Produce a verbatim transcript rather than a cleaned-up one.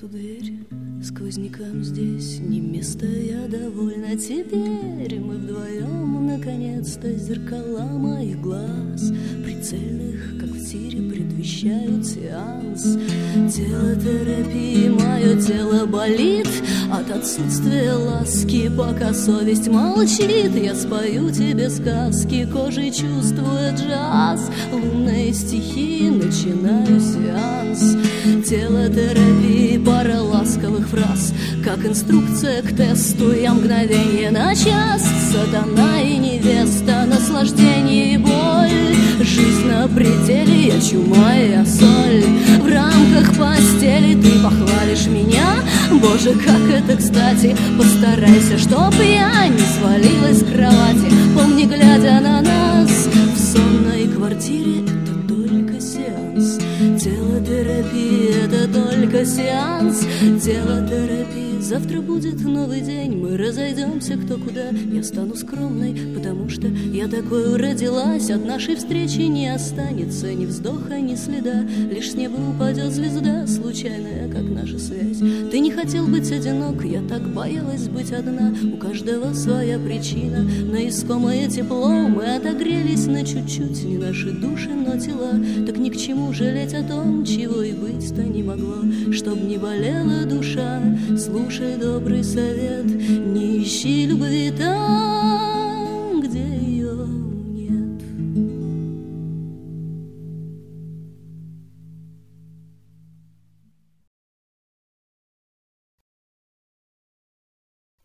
эту дверь. Сквознякам здесь не место, я довольна. Теперь мы вдвоем, наконец-то, зеркала моих глаз, прицельных, как в тире, предвещают сеанс. Тело терапии, мое тело болит от отсутствия ласки, пока совесть молчит. Я спою тебе сказки, кожей чувствуя джаз, лунные стихи, начинаю сеанс. Тело терапии, пара ласковых фраз, как инструкция к тесту. Я мгновенье на час, сатана и невеста, наслаждение и боль. Жизнь на пределе, я чума и я соль. В рамках постели ты похвалишь меня. Боже, как это кстати, постарайся, чтоб я не свалилась с кровати. Помни, глядя на нас в сонной квартире, это только сеанс. Телотерапия — это только сеанс. Телотерапия. Завтра будет новый день, мы разойдемся кто куда. Я стану скромной, потому что я такой родилась. От нашей встречи не останется ни вздоха, ни следа. Лишь с неба упадет звезда, случайная, как наша связь. Ты не хотел быть одинок, я так боялась быть одна. У каждого своя причина, на искомое тепло мы отогрелись на чуть-чуть. Не наши души, но тела. Так ни к чему жалеть о том, чего и быть-то не могло. Чтоб не болела душа, слушай добрый совет, не ищи любви там,